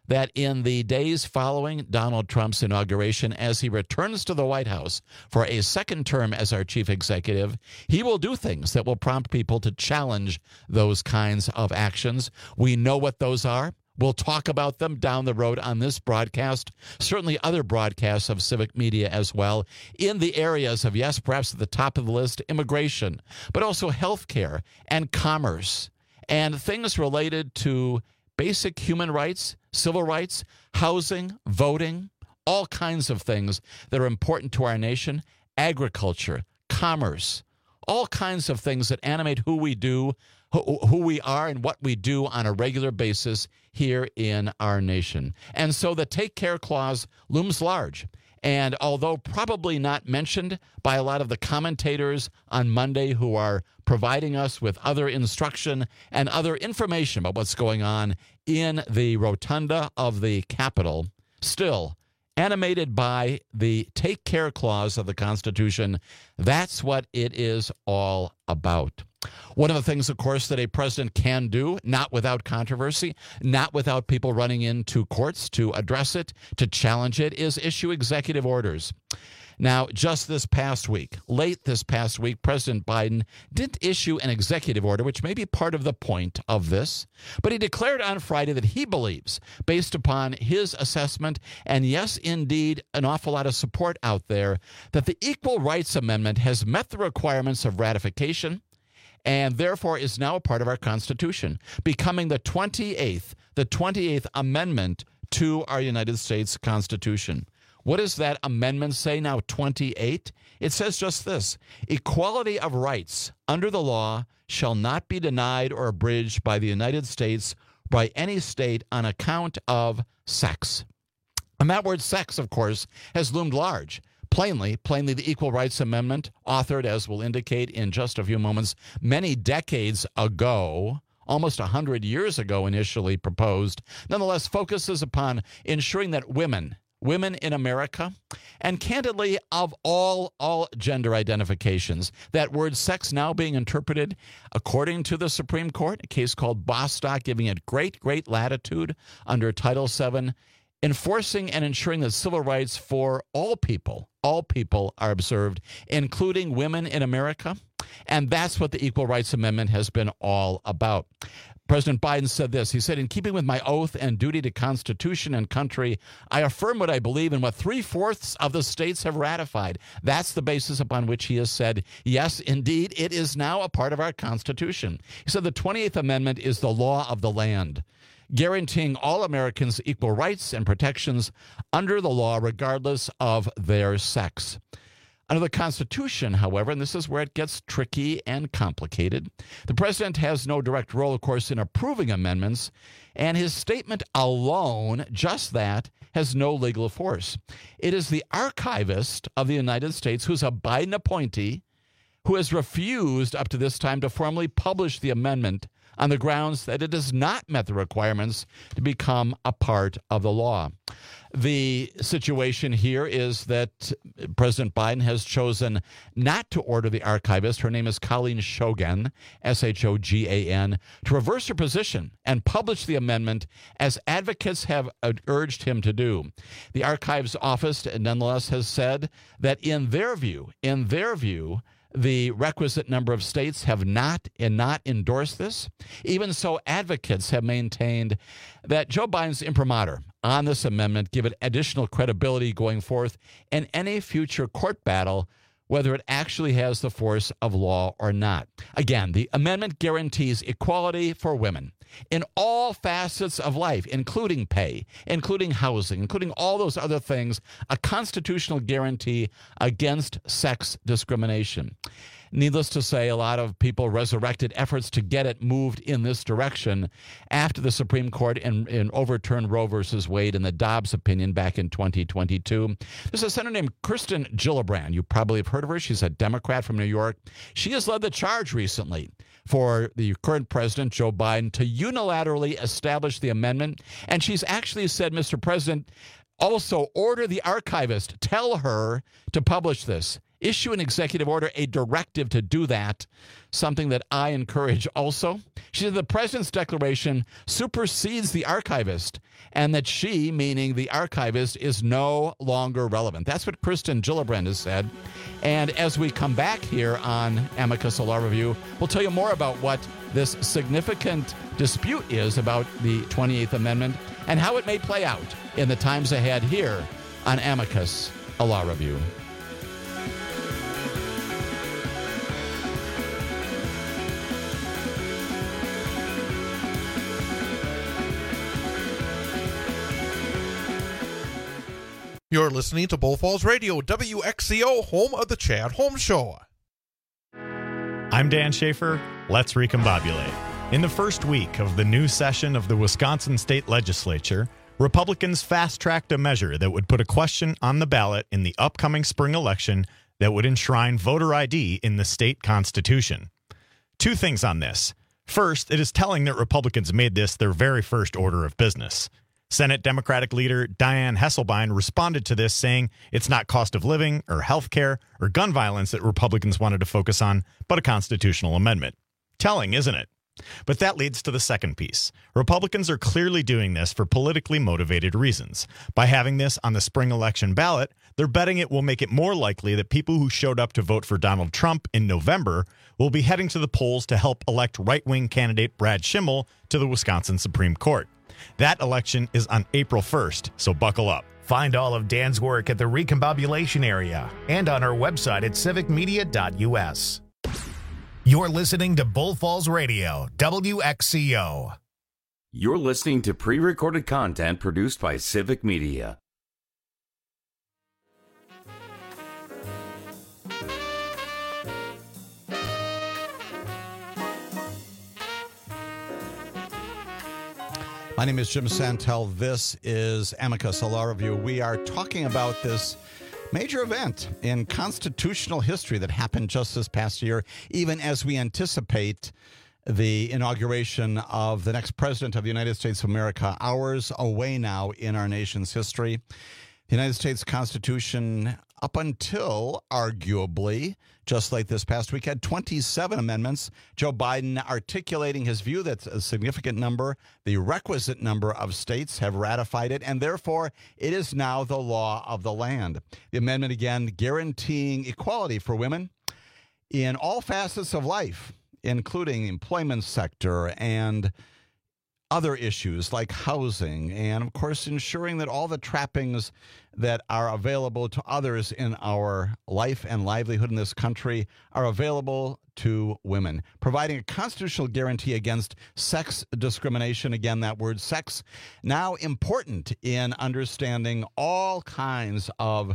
that in the days following Donald Trump's inauguration, as he returns to the White House for a second term as our chief executive, he will do things that will prompt people to challenge those kinds of actions. We know what those are. We'll talk about them down the road on this broadcast, certainly other broadcasts of Civic Media as well, in the areas of, yes, perhaps at the top of the list, immigration, but also healthcare and commerce and things related to basic human rights, civil rights, housing, voting, all kinds of things that are important to our nation, agriculture, commerce, all kinds of things that animate who we do, who, who we are and what we do on a regular basis here in our nation. And so the Take Care Clause looms large. And although probably not mentioned by a lot of the commentators on Monday who are providing us with other instruction and other information about what's going on in the rotunda of the Capitol, still animated by the Take Care Clause of the Constitution, that's what it is all about. One of the things, of course, that a president can do, not without controversy, not without people running into courts to address it, to challenge it, is issue executive orders. Now, just this past week, late this past week, President Biden didn't issue an executive order, which may be part of the point of this, but he declared on Friday that he believes, based upon his assessment, and yes, indeed, an awful lot of support out there, that the Equal Rights Amendment has met the requirements of ratification and therefore is now a part of our Constitution, becoming the twenty-eighth, the twenty-eighth Amendment to our United States Constitution. What does that amendment say now, twenty-eight? It says just this: equality of rights under the law shall not be denied or abridged by the United States by any state on account of sex. And that word sex, of course, has loomed large. Plainly, plainly, the Equal Rights Amendment, authored, as we'll indicate in just a few moments, many decades ago, almost one hundred years ago initially proposed, nonetheless focuses upon ensuring that women, women in America, and candidly of all, all gender identifications, that word sex now being interpreted, according to the Supreme Court, a case called Bostock, giving it great, great latitude under Title seven, enforcing and ensuring that civil rights for all people, all people are observed, including women in America. And that's what the Equal Rights Amendment has been all about. President Biden said this. He said, in keeping with my oath and duty to Constitution and country, I affirm what I believe and what three-fourths of the states have ratified. That's the basis upon which he has said, yes, indeed, it is now a part of our Constitution. He said the twenty-eighth Amendment is the law of the land, guaranteeing all Americans equal rights and protections under the law, regardless of their sex. Under the Constitution, however, and this is where it gets tricky and complicated, the president has no direct role, of course, in approving amendments, and his statement alone, just that, has no legal force. It is the archivist of the United States, who's a Biden appointee, who has refused up to this time to formally publish the amendment on the grounds that it has not met the requirements to become a part of the law. The situation here is that President Biden has chosen not to order the archivist, her name is Colleen Shogan, S H O G A N, to reverse her position and publish the amendment as advocates have urged him to do. The Archives Office, nonetheless, has said that in their view, in their view, the requisite number of states have not and not endorsed this. Even so, advocates have maintained that Joe Biden's imprimatur on this amendment give it additional credibility going forth in any future court battle, whether it actually has the force of law or not. Again, the amendment guarantees equality for women in all facets of life, including pay, including housing, including all those other things, a constitutional guarantee against sex discrimination. Needless to say, a lot of people resurrected efforts to get it moved in this direction after the Supreme Court in, in overturned Roe versus Wade and the Dobbs opinion back in twenty twenty-two. There's a senator named Kirsten Gillibrand. You probably have heard of her. She's a Democrat from New York. She has led the charge recently for the current president, Joe Biden, to unilaterally establish the amendment. And she's actually said, Mister President, also order the archivist, tell her to publish this. issue an executive order, a directive to do that, something that I encourage also. She said the president's declaration supersedes the archivist and that she, meaning the archivist, is no longer relevant. That's what Kristen Gillibrand has said. And as we come back here on Amicus Law Review, we'll tell you more about what this significant dispute is about the twenty-eighth Amendment and how it may play out in the times ahead here on Amicus Law Review. You're listening to Bull Falls Radio, W X C O, home of the Chad Holmes Show. I'm Dan Schaefer. Let's recombobulate. In the first week of the new session of the Wisconsin State Legislature, Republicans fast-tracked a measure that would put a question on the ballot in the upcoming spring election that would enshrine voter I D in the state constitution. Two things on this. First, it is telling that Republicans made this their very first order of business. Senate Democratic leader Dianne Hesselbein responded to this, saying it's not cost of living or health care or gun violence that Republicans wanted to focus on, but a constitutional amendment. Telling, isn't it? But that leads to the second piece. Republicans are clearly doing this for politically motivated reasons. By having this on the spring election ballot, they're betting it will make it more likely that people who showed up to vote for Donald Trump in November will be heading to the polls to help elect right-wing candidate Brad Schimmel to the Wisconsin Supreme Court. That election is on April first, so buckle up. Find all of Dan's work at the Recombobulation area and on our website at civic media dot u s. You're listening to Bull Falls Radio, W X C O. You're listening to pre-recorded content produced by Civic Media. My name is Jim Santel. This is Amicus Law Review. We are talking about this major event in constitutional history that happened just this past year, even as we anticipate the inauguration of the next president of the United States of America, hours away now in our nation's history. The United States Constitution, up until arguably just like this past week, had twenty-seven amendments. Joe Biden articulating his view that a significant number, the requisite number of states have ratified it, and therefore it is now the law of the land. The amendment, again, guaranteeing equality for women in all facets of life, including the employment sector and other issues like housing, and of course ensuring that all the trappings that are available to others in our life and livelihood in this country are available to women, providing a constitutional guarantee against sex discrimination. Again, that word sex, now important in understanding all kinds of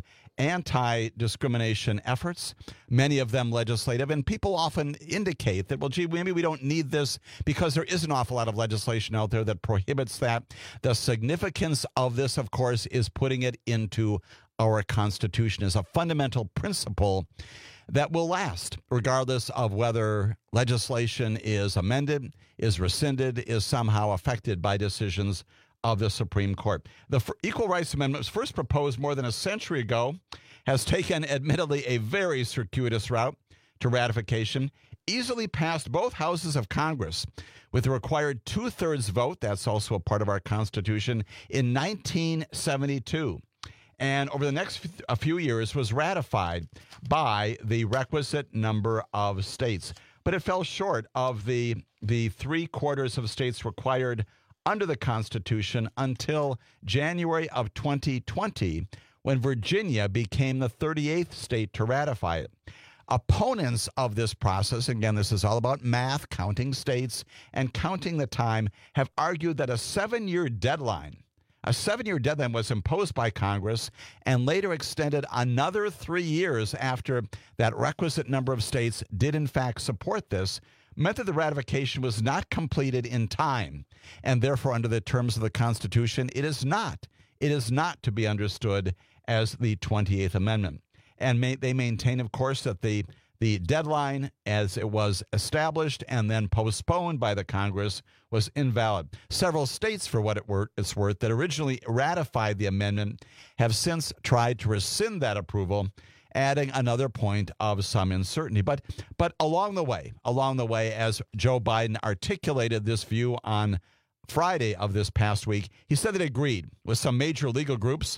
anti-discrimination efforts, many of them legislative, and people often indicate that, well, gee, maybe we don't need this because there is an awful lot of legislation out there that prohibits that. The significance of this, of course, is putting it into our Constitution as a fundamental principle that will last, regardless of whether legislation is amended, is rescinded, is somehow affected by decisions of the Supreme Court. The Equal Rights Amendment was first proposed more than a century ago, has taken, admittedly, a very circuitous route to ratification, easily passed both houses of Congress with the required two-thirds vote, that's also a part of our Constitution, in nineteen seventy-two. And over the next a few years was ratified by the requisite number of states. But it fell short of the, the three-quarters of states required under the Constitution until January of twenty twenty, when Virginia became the thirty-eighth state to ratify it. Opponents of this process, again, this is all about math, counting states, and counting the time, have argued that a seven-year deadline, a seven-year deadline was imposed by Congress and later extended another three years after that requisite number of states did in fact support this, meant that the ratification was not completed in time, and therefore under the terms of the Constitution, it is not. It is not to be understood as the twenty-eighth Amendment. And may, they maintain, of course, that the, the deadline as it was established and then postponed by the Congress was invalid. Several states, for what it were, it's worth, that originally ratified the amendment have since tried to rescind that approval adding another point of some uncertainty. But but along the way, along the way, as Joe Biden articulated this view on Friday of this past week, he said that he agreed with some major legal groups.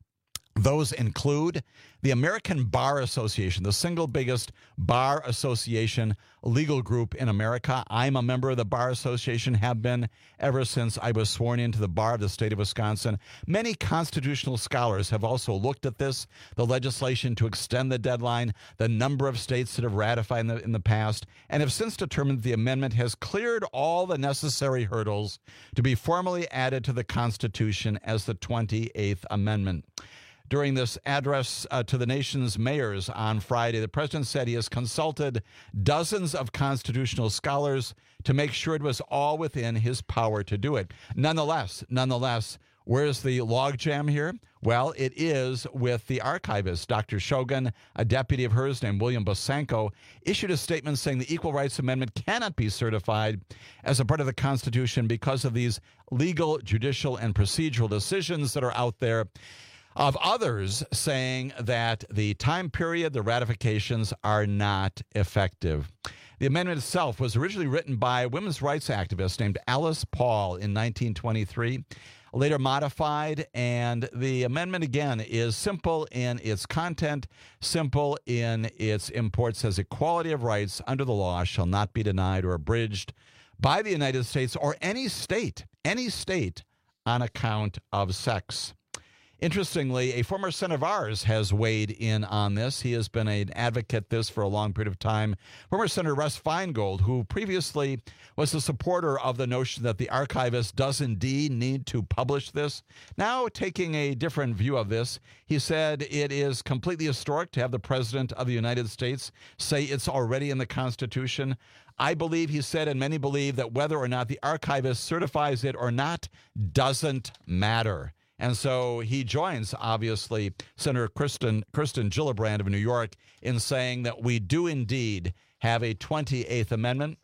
Those include the American Bar Association, the single biggest bar association legal group in America. I'm a member of the Bar Association, have been ever since I was sworn into the bar of the state of Wisconsin. Many constitutional scholars have also looked at this, the legislation to extend the deadline, the number of states that have ratified in the, in the past, and have since determined the amendment has cleared all the necessary hurdles to be formally added to the Constitution as the twenty-eighth Amendment. During this address uh, to the nation's mayors on Friday, the president said he has consulted dozens of constitutional scholars to make sure it was all within his power to do it. Nonetheless, nonetheless, where's the logjam here? Well, it is with the archivist. Doctor Shogun, a deputy of hers named William Bosanko, issued a statement saying the Equal Rights Amendment cannot be certified as a part of the Constitution because of these legal, judicial, and procedural decisions that are out there, of others saying that the time period, the ratifications are not effective. The amendment itself was originally written by a women's rights activist named Alice Paul in nineteen twenty-three, later modified, and the amendment, again, is simple in its content, simple in its import, says equality of rights under the law shall not be denied or abridged by the United States or any state, any state on account of sex. Interestingly, a former senator of ours has weighed in on this. He has been an advocate this for a long period of time. Former Senator Russ Feingold, who previously was a supporter of the notion that the archivist does indeed need to publish this, now taking a different view of this. He said it is completely historic to have the President of the United States say it's already in the Constitution. I believe, he said, and many believe, that whether or not the archivist certifies it or not doesn't matter. And so he joins, obviously, Senator Kristen, Kristen Gillibrand of New York in saying that we do indeed have a twenty-eighth Amendment.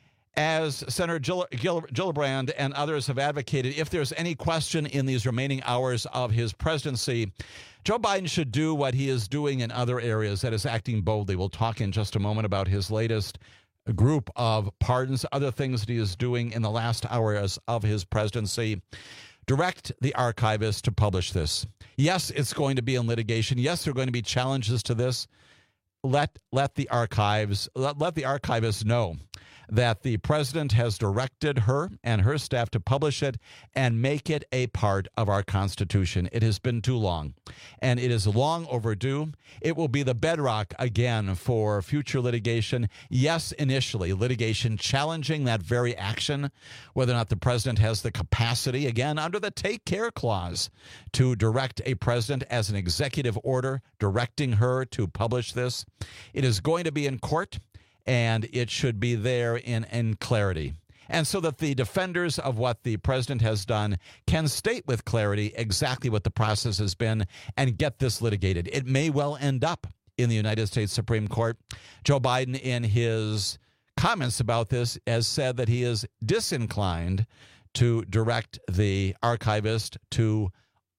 As Senator Gill, Gill, Gillibrand and others have advocated, if there's any question in these remaining hours of his presidency, Joe Biden should do what he is doing in other areas, that is acting boldly. We'll talk in just a moment about his latest group of pardons, other things that he is doing in the last hours of his presidency. Direct the archivist to publish this. Yes, it's going to be in litigation. Yes, there are going to be challenges to this. Let let the archives let, let the archivist know that the president has directed her and her staff to publish it and make it a part of our Constitution. It has been too long, and it is long overdue. It will be the bedrock again for future litigation. Yes, initially, litigation challenging that very action, whether or not the president has the capacity, again, under the Take Care Clause, to direct a president as an executive order, directing her to publish this. It is going to be in court, and it should be there in, in clarity. And so that the defenders of what the president has done can state with clarity exactly what the process has been and get this litigated. It may well end up in the United States Supreme Court. Joe Biden, in his comments about this, has said that he is disinclined to direct the archivist to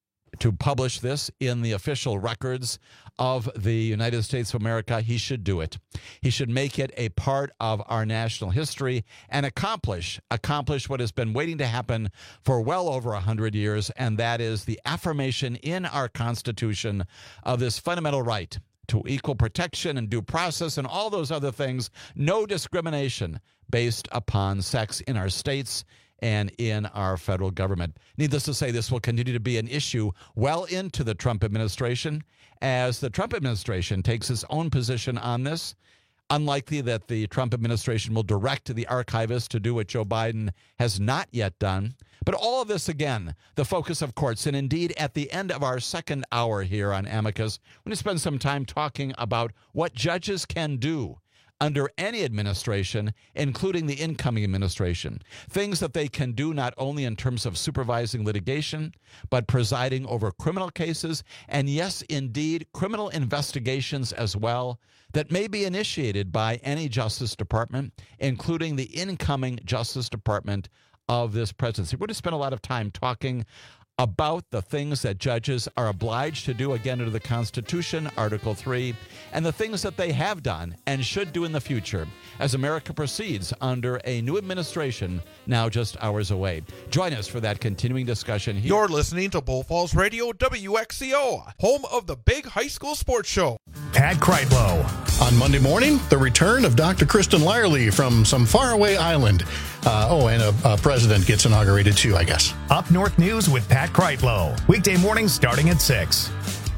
to publish this in the official records of the United States of America. He should do it. He should make it a part of our national history and accomplish, accomplish what has been waiting to happen for well over one hundred years, and that is the affirmation in our Constitution of this fundamental right to equal protection and due process and all those other things, no discrimination based upon sex in our states and in our federal government. Needless to say, this will continue to be an issue well into the Trump administration as the Trump administration takes its own position on this. Unlikely that the Trump administration will direct the archivist to do what Joe Biden has not yet done. But all of this, again, the focus of courts. And indeed, at the end of our second hour here on Amicus, we're going to spend some time talking about what judges can do under any administration, including the incoming administration. Things that they can do not only in terms of supervising litigation, but presiding over criminal cases, and yes, indeed, criminal investigations as well, that may be initiated by any Justice Department, including the incoming Justice Department of this presidency. We're going to spend a lot of time talking about the things that judges are obliged to do again under the Constitution, Article three, and the things that they have done and should do in the future as America proceeds under a new administration now just hours away. Join us for that continuing discussion here. You're listening to Bull Falls Radio W X C O, home of the big high school sports show. Pat Kreitlow. On Monday morning, the return of Doctor Kristen Lyerly from some faraway island. Uh, oh, and a, a president gets inaugurated too, I guess. Up North News with Pat Kreitlow. Weekday mornings starting at six.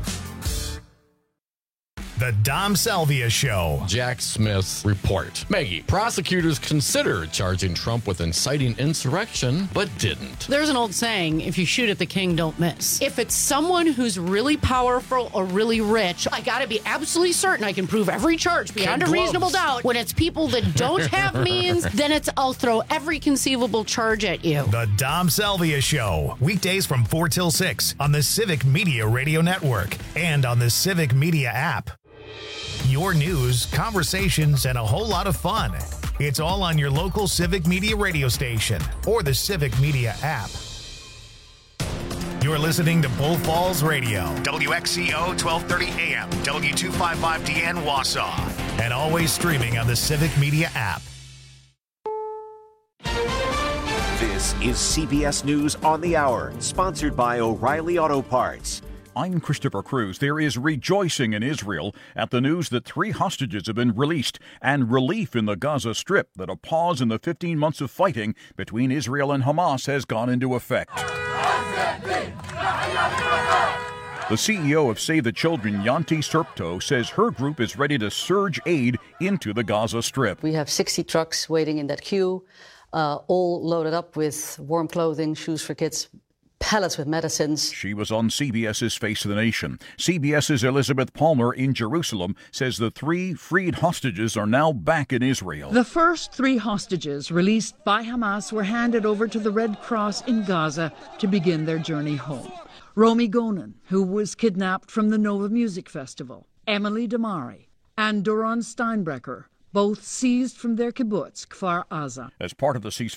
The Dom Salvia Show. Jack Smith's report. Maggie, prosecutors considered charging Trump with inciting insurrection, but didn't. There's an old saying, if you shoot at the king, don't miss. If it's someone who's really powerful or really rich, I gotta be absolutely certain I can prove every charge beyond a reasonable doubt. When it's people that don't have means, then it's I'll throw every conceivable charge at you. The Dom Salvia Show. Weekdays from four till six on the Civic Media Radio Network and on the Civic Media app. Your news, conversations, and a whole lot of fun. It's all on your local Civic Media radio station or the Civic Media app. You're listening to Bull Falls Radio, W X C O twelve thirty A M, W two fifty-five D N Wausau, and always streaming on the Civic Media app. This is C B S News on the Hour, sponsored by O'Reilly Auto Parts. I'm Christopher Cruz. There is rejoicing in Israel at the news that three hostages have been released and relief in the Gaza Strip that a pause in the fifteen months of fighting between Israel and Hamas has gone into effect. The C E O of Save the Children, Yanti Serpto, says her group is ready to surge aid into the Gaza Strip. We have sixty trucks waiting in that queue, uh, all loaded up with warm clothing, shoes for kids, pallets with medicines. She was on CBS's Face of the Nation. CBS's Elizabeth Palmer in Jerusalem says the three freed hostages are now back in Israel. The first three hostages released by Hamas were handed over to the Red Cross in Gaza to begin their journey home. Romy Gonen, who was kidnapped from the Nova Music Festival, Emily Damari, and Doron Steinbrecher, both seized from their kibbutz, Kfar Aza. As part of the ceasefire,